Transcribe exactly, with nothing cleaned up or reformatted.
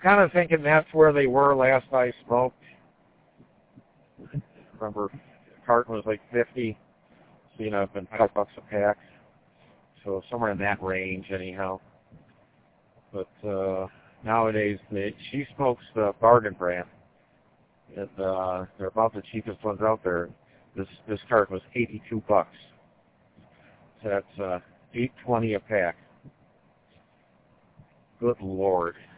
kind of thinking that's where they were last I smoked. Remember, the carton was like fifty, so, you know, it's been five bucks a pack. So somewhere in that range, anyhow. But uh, nowadays, they, she smokes the bargain brand. And, uh, they're about the cheapest ones out there. This this carton was eighty-two bucks. So that's uh, eight twenty a pack. Good Lord.